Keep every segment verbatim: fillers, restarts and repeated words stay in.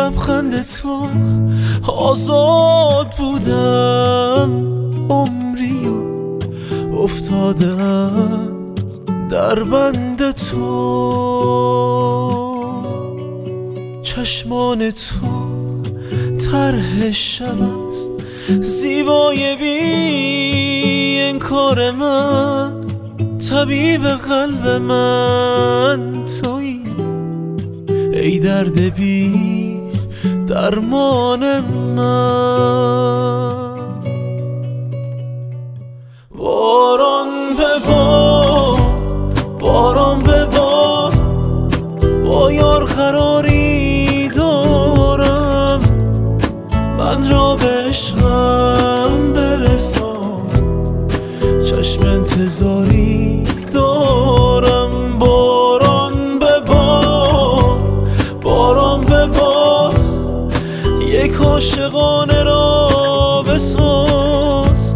لبخند تو آزاد بودم، عمری و افتادم در بند تو. چشمان تو طرح شب است، زیبای بی انکار من، طبیب قلب من تویی، ای درد بی درمان من. باران ببار، باران ببار، با یار قراری دارم، من را به عشقم برسان، چشم انتظاری دارم. باران ببار، باران ببار، یک عاشقانه را بساز،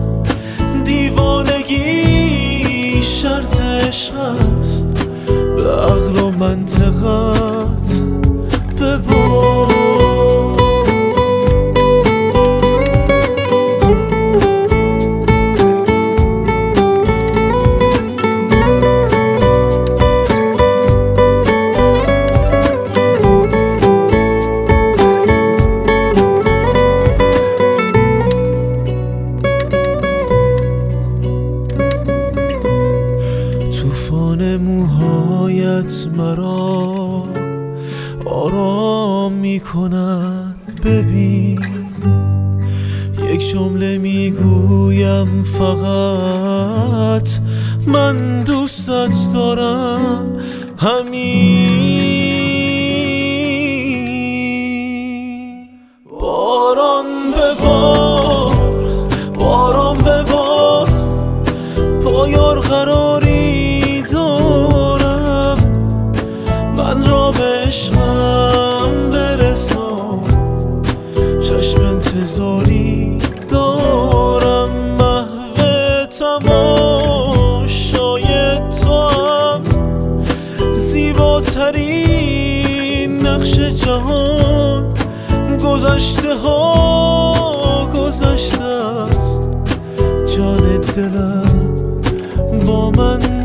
دیوانگی شرط عشق است، به عقل و منطقت ببار. طوفان موهایت مرا آرام می کند، ببین یک جمله می گویم فقط، من دوستت دارم، همین. باران ببار، باران ببار، با یار قراری دارم، من را به عشقم برسان، چشم انتظاری دارم. محو تماشای توام، زیباترین نقش جهان، گذشته ها گذشته است، جان دلم با من